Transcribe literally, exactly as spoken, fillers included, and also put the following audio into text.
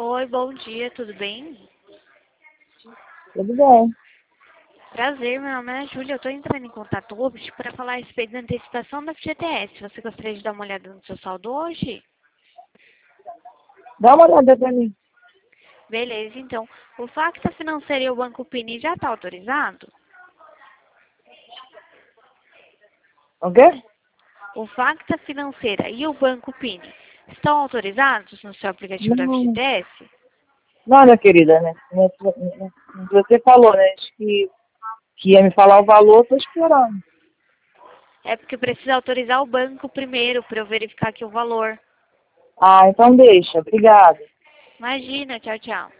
Oi, bom dia, tudo bem? Tudo bem. Prazer, meu nome é Júlia. Eu estou entrando em contato hoje para falar a respeito da antecipação da F G T S. Você gostaria de dar uma olhada no seu saldo hoje? Dá uma olhada pra mim. Beleza, então. O Facta Financeira e o Banco Pini já está autorizado? O quê? O Facta Financeira e o Banco Pini estão autorizados no seu aplicativo da Não, F G T S? não, minha querida, né? Né, né, Você falou, né? Que, que ia me falar o valor, tô esperando. É porque precisa autorizar o banco primeiro para eu verificar aqui o valor. Ah, então deixa. Obrigada. Imagina, tchau, tchau.